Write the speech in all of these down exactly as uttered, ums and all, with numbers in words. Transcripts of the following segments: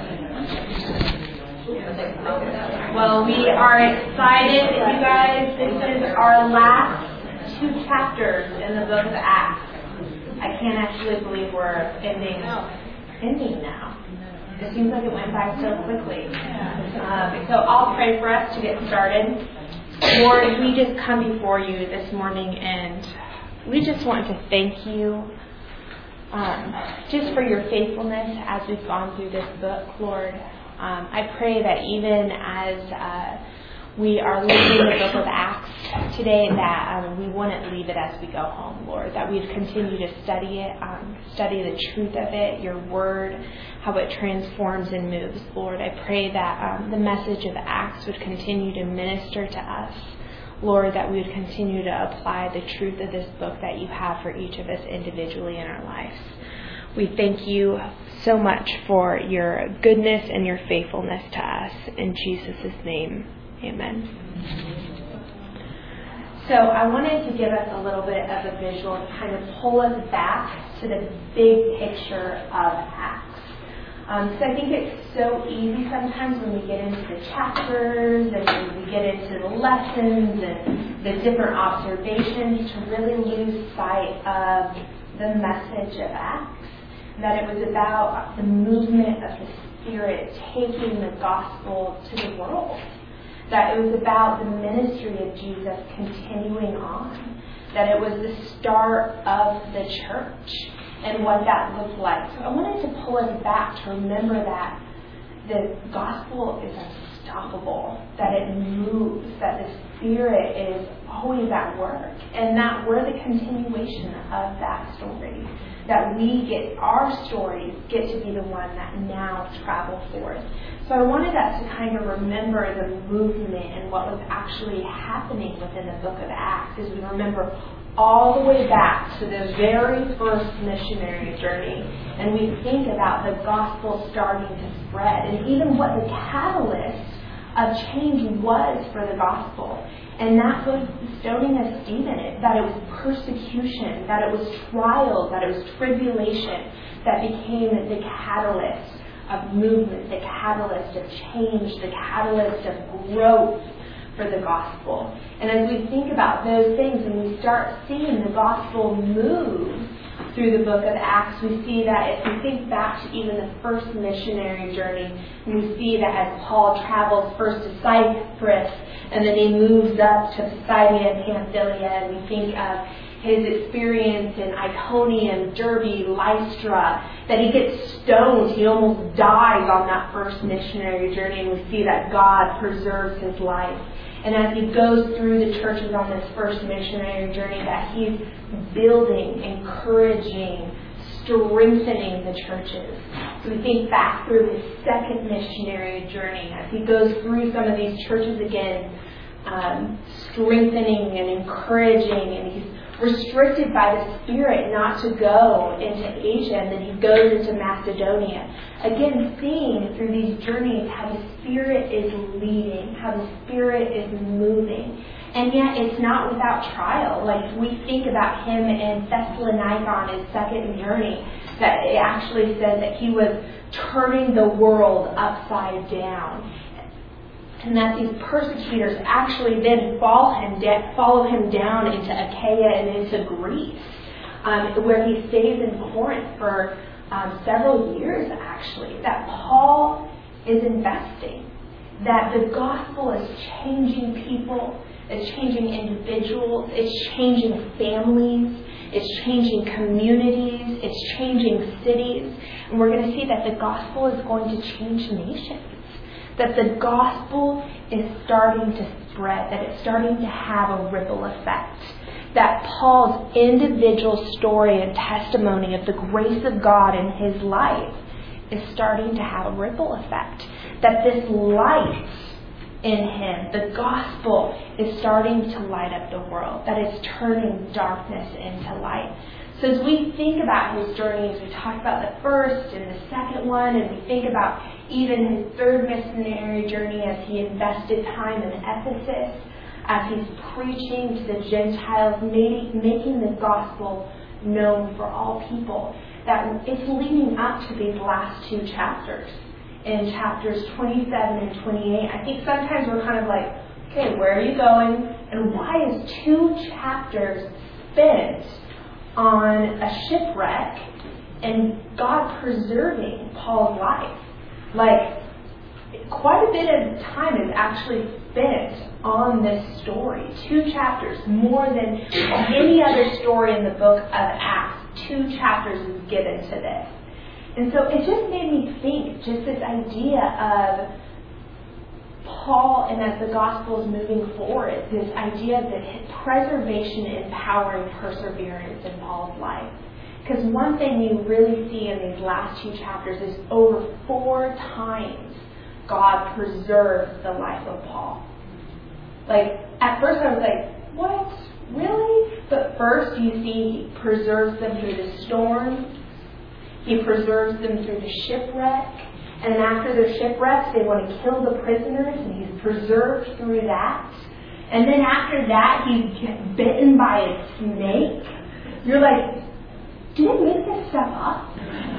Well, we are excited, you guys. This is our last two chapters in the book of Acts. I can't actually believe we're ending, ending now. It seems like it went by so quickly. Um, so I'll pray for us to get started. Lord, we just come before you this morning, and we just want to thank you um, just for your faithfulness as we've gone through this book, Lord. Um, I pray that even as uh, we are leaving the book of Acts today, that um, we wouldn't leave it as we go home, Lord, that we'd continue to study it, um, study the truth of it, your word, how it transforms and moves, Lord. I pray that um, the message of Acts would continue to minister to us, Lord, that we would continue to apply the truth of this book that you have for each of us individually in our lives. We thank you so much for your goodness and your faithfulness to us. In Jesus' name, amen. So I wanted to give us a little bit of a visual to kind of pull us back to the big picture of Acts. Um, so I think it's so easy sometimes when we get into the chapters and when we get into the lessons and the different observations to really lose sight of the message of Acts. That it was about the movement of the Spirit taking the gospel to the world. That it was about the ministry of Jesus continuing on. That it was the start of the church and what that looked like. So I wanted to pull us back to remember that the gospel is unstoppable. That it moves. That the Spirit is always at work. And that we're the continuation of that story. That we get, our stories get to be the one that now travel forth. So I wanted us to kind of remember the movement and what was actually happening within the book of Acts as we remember all the way back to the very first missionary journey. And we think about the gospel starting to spread and even what the catalyst of change was for the gospel. And that was the stoning of Stephen, that it was persecution, that it was trials, that it was tribulation that became the catalyst of movement, the catalyst of change, the catalyst of growth for the gospel. And as we think about those things and we start seeing the gospel move through the book of Acts, we see that if we think back to even the first missionary journey, we see that as Paul travels first to Cyprus and then he moves up to Pisidia and Pamphylia, and we think of his experience in Iconium, Derbe, Lystra, that he gets stoned. He almost dies on that first missionary journey, and we see that God preserves his life. And as he goes through the churches on this first missionary journey, that he's building, encouraging, strengthening the churches. So we think back through his second missionary journey as he goes through some of these churches again, um, strengthening and encouraging, and he's restricted by the Spirit not to go into Asia, and then he goes into Macedonia. Again, seeing through these journeys how the Spirit is leading, how the Spirit is moving. And yet it's not without trial. Like we think about him in Thessalonica, his second journey, that it actually says that he was turning the world upside down. And that these persecutors actually then follow him, de- follow him down into Achaia and into Greece, um, where he stays in Corinth for um, several years, actually. That Paul is investing, that the gospel is changing people, it's changing individuals, it's changing families, it's changing communities, it's changing cities. And we're going to see that the gospel is going to change nations. That the gospel is starting to spread, that it's starting to have a ripple effect. That Paul's individual story and testimony of the grace of God in his life is starting to have a ripple effect. That this light in him, the gospel, is starting to light up the world. That it's turning darkness into light. So as we think about his journeys, we talked about the first and the second one, and we think about even his third missionary journey as he invested time in Ephesus, as he's preaching to the Gentiles, making the gospel known for all people. That it's leading up to these last two chapters. in chapters twenty-seven and twenty-eight, I think sometimes we're kind of like, okay, where are you going? And why is two chapters spent on a shipwreck and God preserving Paul's life? Like, quite a bit of time is actually spent on this story. Two chapters, more than any other story in the book of Acts. Two chapters is given to this. And so it just made me think, just this idea of Paul, and as the gospel is moving forward, this idea of the preservation empowering perseverance in Paul's life. Because one thing you really see in these last two chapters is over four times God preserved the life of Paul. Like, at first I was like, what? Really? But first you see he preserves them through the storm. He preserves them through the shipwreck. And then after their shipwrecks, they want to kill the prisoners, and he's preserved through that. And then after that, he's bitten by a snake. You're like, did they make this stuff up?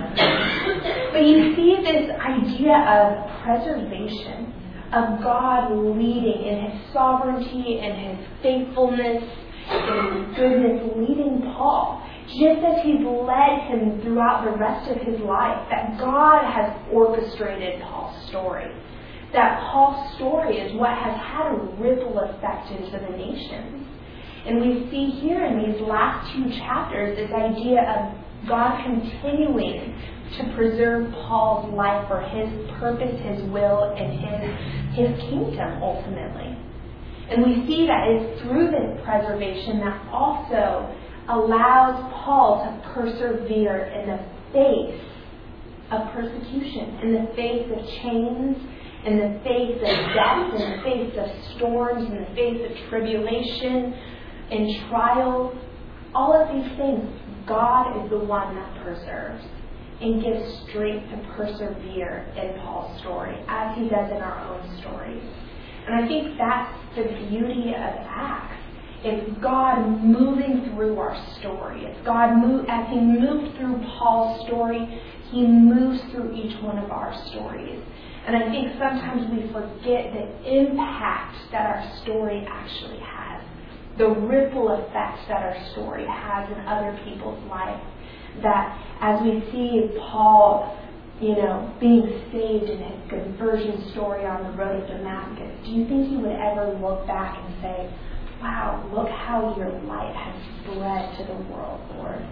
But you see this idea of preservation, of God leading in His sovereignty and His faithfulness and His goodness, leading Paul. Just as He's led him throughout the rest of his life, that God has orchestrated Paul's story. That Paul's story is what has had a ripple effect into the nations. And we see here in these last two chapters this idea of God continuing to preserve Paul's life for His purpose, His will, and His, his kingdom ultimately. And we see that it's through this preservation that also allows Paul to persevere in the face of persecution, in the face of chains, in the face of death, in the face of storms, in the face of tribulation and trials. All of these things, God is the one that preserves and gives strength to persevere in Paul's story, as He does in our own stories. And I think that's the beauty of Acts. It's God moving through our story. It's God move, as He moved through Paul's story, He moves through each one of our stories. And I think sometimes we forget the impact that our story actually has, the ripple effects that our story has in other people's lives. That as we see Paul, you know, being saved in his conversion story on the road to Damascus, do you think he would ever look back and say, wow, look how your light has spread to the world, Lord.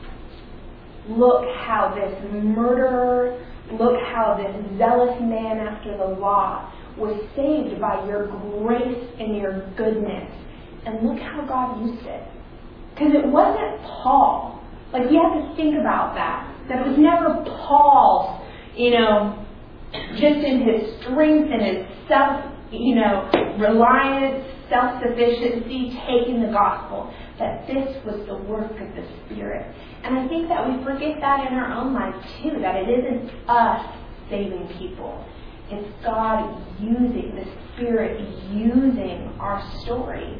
Look how this murderer, look how this zealous man after the law was saved by your grace and your goodness. And look how God used it. Because it wasn't Paul. Like, we have to think about that. That it was never Paul's, you know, just in his strength and his self, you know, reliance, self-sufficiency, taking the gospel. That this was the work of the Spirit. And I think that we forget that in our own lives too. That it isn't us saving people. It's God using, the Spirit using our story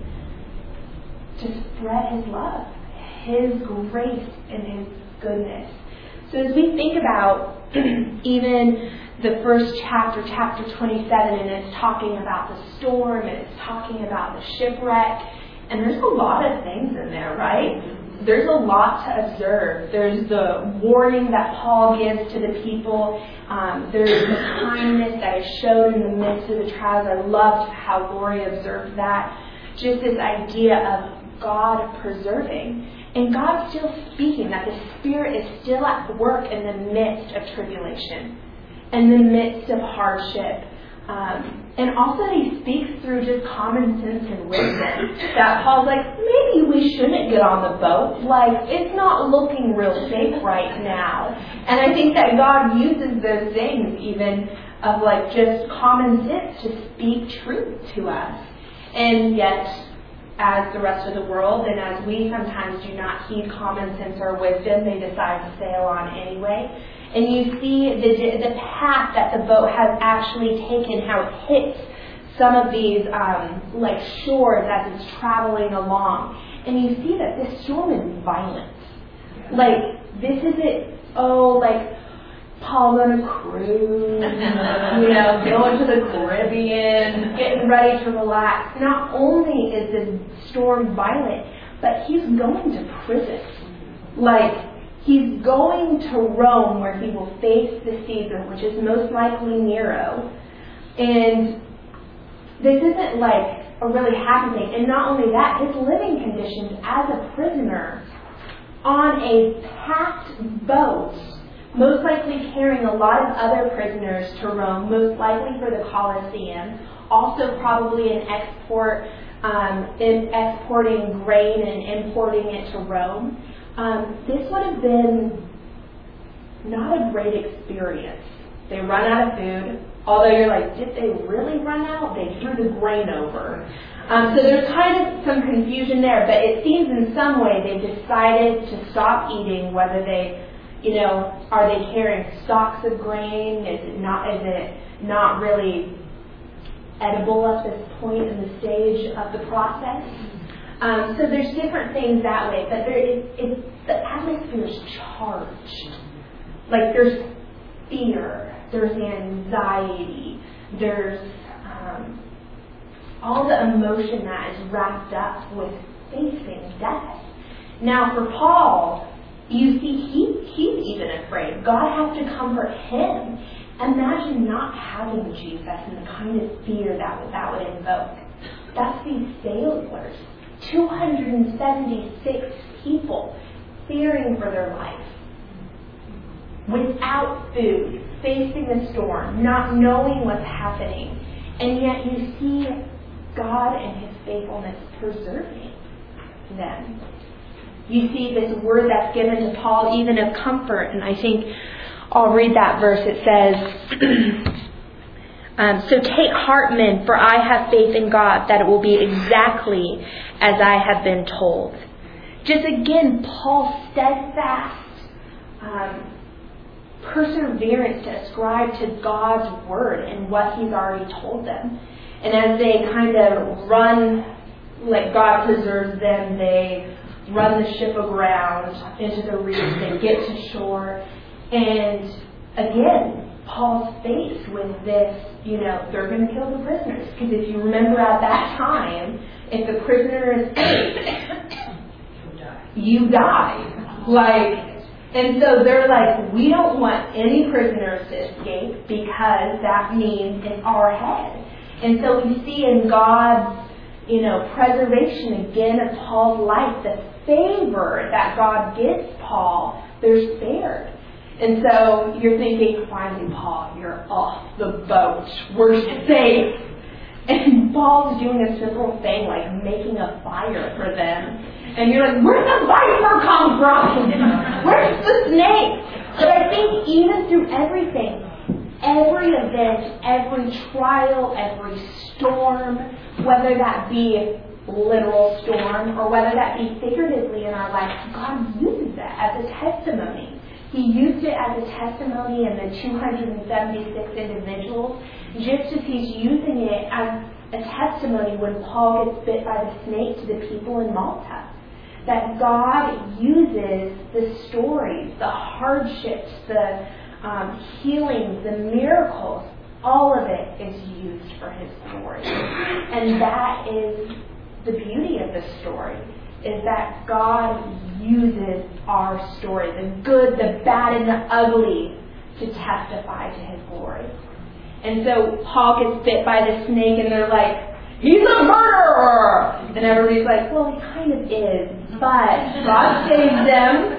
to spread His love, His grace, and His goodness. So as we think about even the first chapter, chapter twenty-seven, and it's talking about the storm, and it's talking about the shipwreck, and there's a lot of things in there, right? There's a lot to observe. There's the warning that Paul gives to the people. Um, there's the kindness that is shown in the midst of the trials. I loved how Lori observed that. Just this idea of God preserving. And God's still speaking, that the Spirit is still at work in the midst of tribulation, in the midst of hardship. Um, and also that He speaks through just common sense and wisdom. That Paul's like, maybe we shouldn't get on the boat. Like, it's not looking real safe right now. And I think that God uses those things even of like just common sense to speak truth to us. And yet, as the rest of the world, and as we sometimes do not heed common sense or wisdom, they decide to sail on anyway. And you see the the path that the boat has actually taken, how it hits some of these um, like shores as it's traveling along. And you see that this storm is violent. Like, this isn't, oh, like, Paul's on a cruise, you know, going to the Caribbean, getting ready to relax. Not only is the storm violent, but he's going to prison. Like, he's going to Rome where he will face the Caesar, which is most likely Nero. And this isn't like a really happy thing. And not only that, his living conditions as a prisoner on a packed boat, most likely carrying a lot of other prisoners to Rome, most likely for the Colosseum, also probably an export, um, in exporting grain and importing it to Rome. Um, this would have been not a great experience. They run out of food, although you're like, did they really run out? They threw the grain over. Um, so there's kind of some confusion there, but it seems in some way they decided to stop eating, whether they, you know, are they carrying stalks of grain? Is it not, is it not really edible at this point in the stage of the process? Um, so there's different things that way, but there is, it's, the atmosphere is charged. Like there's fear, there's anxiety, there's um, all the emotion that is wrapped up with facing death. Now for Paul, you see, he he's even afraid. God has to comfort him. Imagine not having Jesus and the kind of fear that would, that would invoke. That's these sailors. two hundred seventy-six people fearing for their life, without food, facing the storm, not knowing what's happening, and yet you see God and His faithfulness preserving them. You see this word that's given to Paul even of comfort, and I think I'll read that verse. It says, Um, so take heart, men, for I have faith in God that it will be exactly as I have been told. Just again, Paul's steadfast um, perseverance to ascribe to God's word and what He's already told them. And as they kind of run, like God preserves them, they run the ship aground into the reef, they get to shore, and again, Paul's faced with this, you know, they're going to kill the prisoners. Because if you remember at that time, if the prisoner escapes, you die. Like, and so they're like, we don't want any prisoners to escape because that means it's our head. And so we see in God's, you know, preservation again of Paul's life, the favor that God gives Paul, they're spared. And so you're thinking, finally, Paul, you're off the boat. We're safe. And Paul's doing a simple thing like making a fire for them. And you're like, where's the viper come from? Where's the snake? But I think even through everything, every event, every trial, every storm, whether that be literal storm or whether that be figuratively in our life, God uses that as a testimony. He used it as a testimony in the two hundred seventy-six individuals, just as He's using it as a testimony when Paul gets bit by the snake to the people in Malta. That God uses the stories, the hardships, the um, healings, the miracles, all of it is used for His glory. And that is the beauty of the story, is that God uses our story, the good, the bad, and the ugly, to testify to His glory. And so Paul gets bit by the snake and they're like, he's a murderer! And everybody's like, well, he kind of is. But God saves them.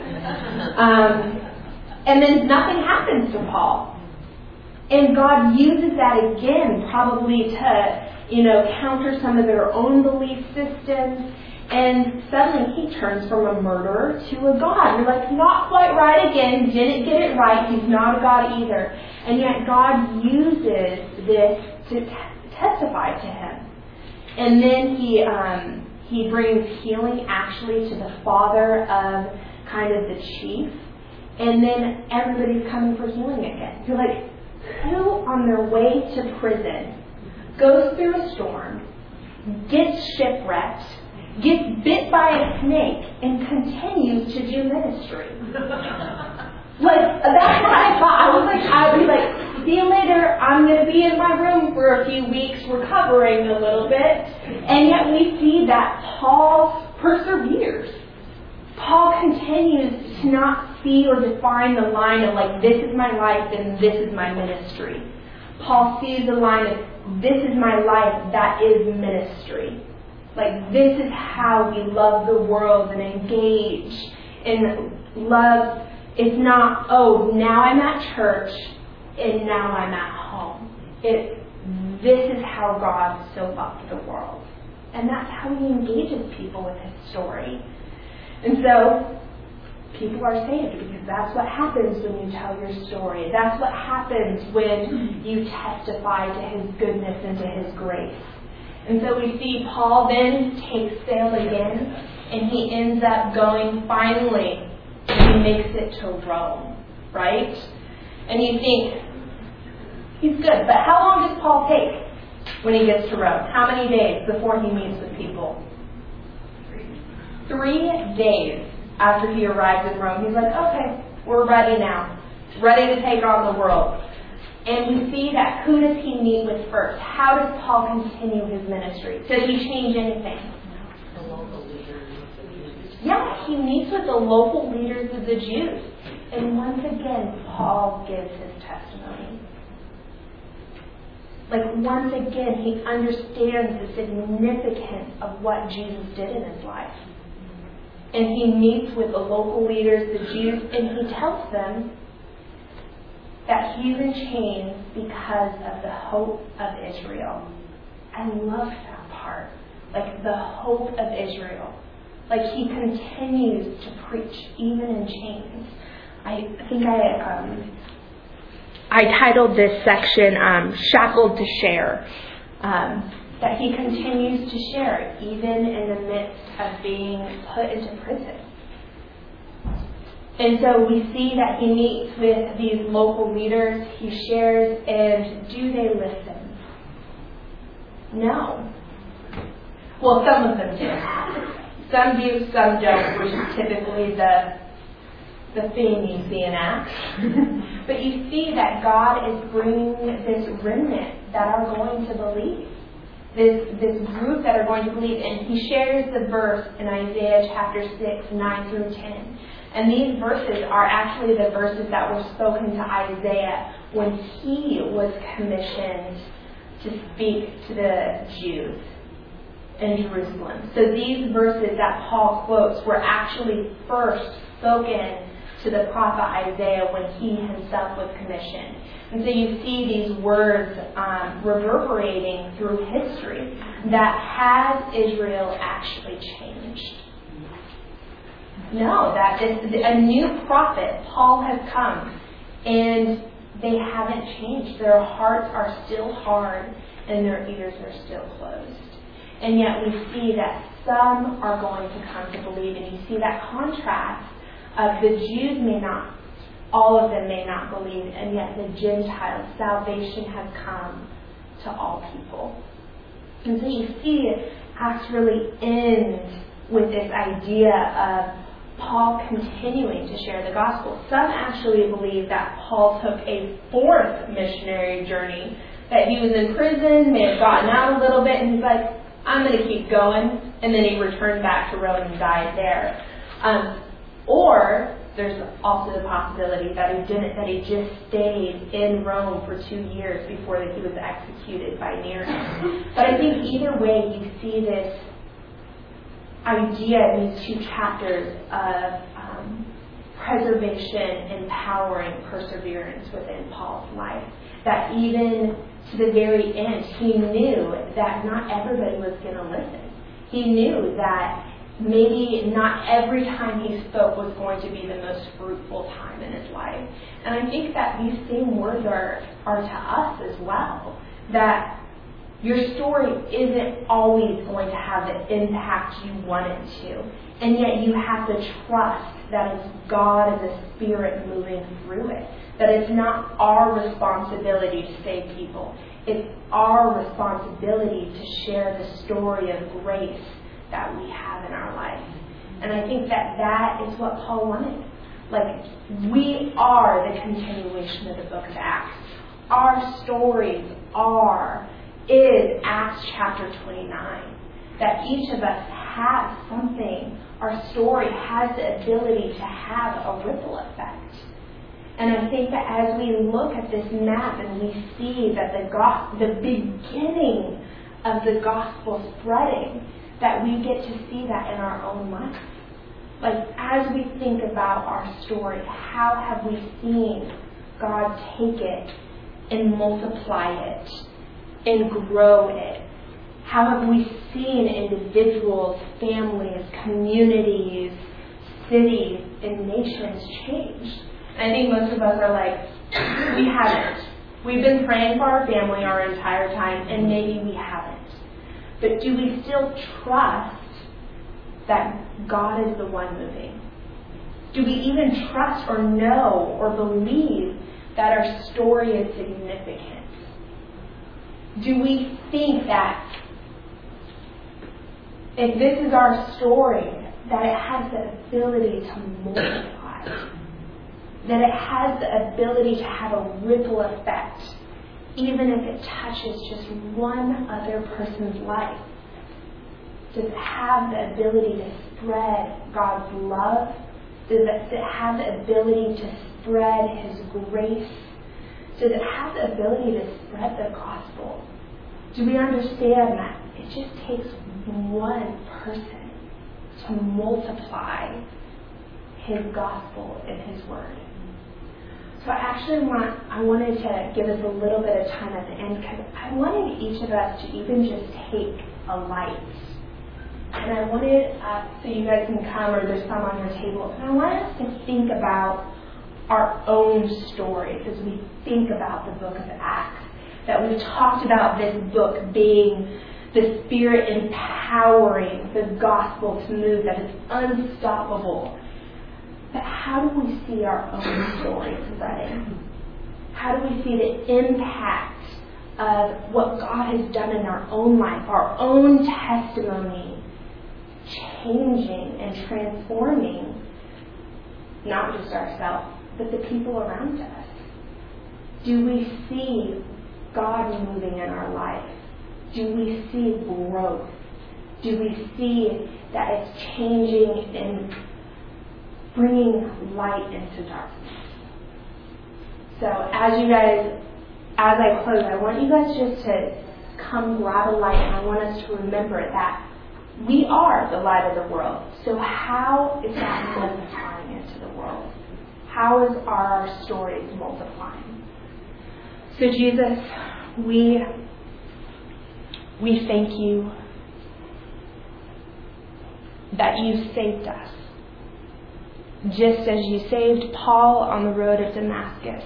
Um, and then nothing happens to Paul. And God uses that again, probably to, you know, counter some of their own belief systems. And suddenly he turns from a murderer to a God. You're like, not quite right again. Didn't get it right. He's not a God either. And yet God uses this to t- testify to Him. And then he um, he brings healing actually to the father of kind of the chief. And then everybody's coming for healing again. You're like, who on their way to prison goes through a storm, gets shipwrecked, gets bit by a snake, and continues to do ministry? Like, that's what I thought. I was like, I would be like, see you later. I'm going to be in my room for a few weeks recovering a little bit. And yet we see that Paul perseveres. Paul continues to not see or define the line of like, this is my life and this is my ministry. Paul sees the line of, this is my life, that is ministry. Like, this is how we love the world and engage in love. It's not, oh, now I'm at church and now I'm at home. It's, this is how God so loved the world. And that's how he engages people with his story. And so, people are saved because that's what happens when you tell your story. That's what happens when you testify to his goodness and to his grace. And so we see Paul then takes sail again, and he ends up going finally, he makes it to Rome, right? And you think, he's good, but how long does Paul take when he gets to Rome? How many days before he meets with people? Three days after he arrives in Rome. He's like, okay, we're ready now. Ready to take on the world. And we see that who does he meet with first? How does Paul continue his ministry? Does he change anything? The local leaders. Yeah, he meets with the local leaders of the Jews. And once again, Paul gives his testimony. Like, once again, he understands the significance of what Jesus did in his life. And he meets with the local leaders, the Jews, and he tells them that he's in chains because of the hope of Israel. I love that part. Like, the hope of Israel. Like, he continues to preach even in chains. I think I um, I titled this section, um, Shackled to Share. Um, that he continues to share even in the midst of being put into prison. And so we see that he meets with these local leaders, he shares, and do they listen? No. Well, some of them do. Some do, some don't, which is typically the the theme you see in Acts. But you see that God is bringing this remnant that are going to believe. This, this group that are going to believe. And he shares the verse in Isaiah chapter six, nine through ten. And these verses are actually the verses that were spoken to Isaiah when he was commissioned to speak to the Jews in Jerusalem. So these verses that Paul quotes were actually first spoken to the prophet Isaiah when he himself was commissioned. And so you see these words um, reverberating through history that has Israel actually changed? No, that is a new prophet. Paul has come and they haven't changed. Their hearts are still hard and their ears are still closed. And yet we see that some are going to come to believe. And you see that contrast of the Jews may not, all of them may not believe, and yet the Gentiles, salvation has come to all people. And so you see Acts really ends with this idea of Paul continuing to share the gospel. Some actually believe that Paul took a fourth missionary journey, that he was in prison, may have gotten out a little bit, and he's like, I'm going to keep going, and then he returned back to Rome and died there. Um, or there's also the possibility that he didn't, that he just stayed in Rome for two years before that he was executed by Nero. But I think either way you see this idea in these two chapters of um, preservation, empowering, perseverance within Paul's life. That even to the very end, he knew that not everybody was going to listen. He knew that maybe not every time he spoke was going to be the most fruitful time in his life. And I think that these same words are, are to us as well. That your story isn't always going to have the impact you want it to. And yet you have to trust that it's God and the Spirit moving through it. That it's not our responsibility to save people. It's our responsibility to share the story of grace that we have in our life. And I think that that is what Paul wanted. Like, we are the continuation of the book of Acts. Our stories are, is Acts chapter twenty-nine. That each of us has something. Our story has the ability to have a ripple effect. And I think that as we look at this map and we see that the go- the beginning of the gospel spreading, that we get to see that in our own life. Like, as we think about our story, how have we seen God take it and multiply it and grow it? How have we seen individuals, families, communities, cities, and nations change? I think most of us are like, we haven't. We've been praying for our family our entire time, and maybe we haven't. But do we still trust that God is the one moving? Do we even trust or know or believe that our story is significant? Do we think that if this is our story, that it has the ability to multiply? That it has the ability to have a ripple effect, even if it touches just one other person's life? Does it have the ability to spread God's love? Does it have the ability to spread His grace? Does it have the ability to spread the gospel? Do we understand that it just takes one person to multiply His gospel and His word? So I actually want, I wanted to give us a little bit of time at the end, because I wanted each of us to even just take a light. And I wanted us, so you guys can come, or there's some on your table, and I wanted us to think about our own stories as we think about the book of Acts. That we've talked about this book being the Spirit empowering the gospel to move, that is unstoppable. But how do we see our own stories spreading? How do we see the impact of what God has done in our own life, our own testimony, changing and transforming not just ourselves, but the people around us? Do we see God moving in our life? Do we see growth? Do we see that it's changing and bringing light into darkness? So as you guys, as I close, I want you guys just to come grab a light, and I want us to remember that we are the light of the world. So how is that multiplying into the world? How is our stories multiplying? So Jesus, we we thank you that you saved us. Just as you saved Paul on the road of Damascus,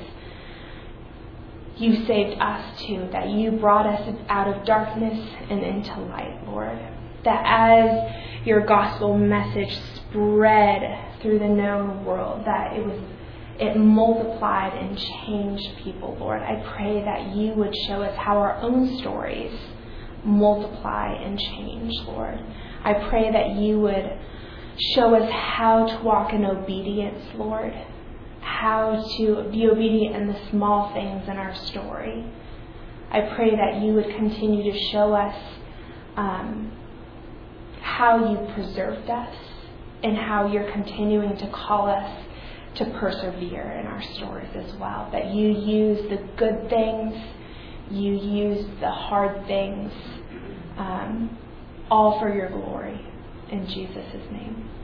you saved us too, that you brought us out of darkness and into light, Lord. That as your gospel message spread through the known world, that it was it multiplied and changed people, Lord. I pray that you would show us how our own stories multiply and change, Lord. I pray that you would show us how to walk in obedience, Lord. How to be obedient in the small things in our story. I pray that you would continue to show us um, how you preserved us and how you're continuing to call us to persevere in our stories as well. That you use the good things, you use the hard things, um, all for your glory. In Jesus' name.